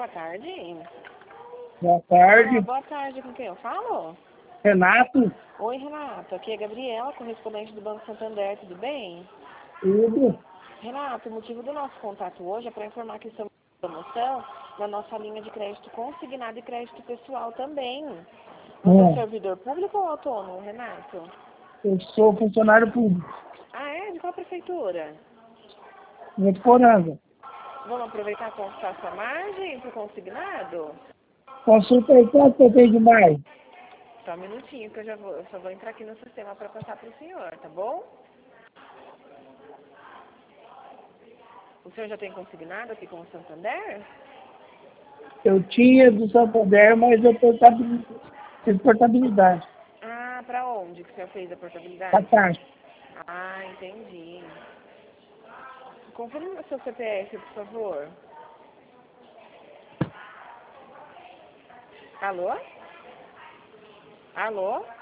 boa tarde. Boa tarde. Boa tarde, com quem eu falo? Renato. Oi, Renato. Aqui é a Gabriela, correspondente do Banco Santander, tudo bem? Tudo. Renato, o motivo do nosso contato hoje é para informar que estamos com promoção na nossa linha de crédito consignado e crédito pessoal também. Você é servidor público ou autônomo, Renato? Eu sou funcionário público. Ah, é? De qual prefeitura? Votuporanga. Vamos aproveitar e consultar sua margem para o consignado? Consulta aí quanto eu tenho de mais. Só um minutinho que eu só vou entrar aqui no sistema para passar para o senhor, tá bom? O senhor já tem consignado aqui com o Santander? Eu tinha do Santander, mas eu fiz portabilidade. Ah, para onde que o senhor fez a A portabilidade? taxa. Ah, entendi. Confirme o seu CPF, por favor. Alô? Alô?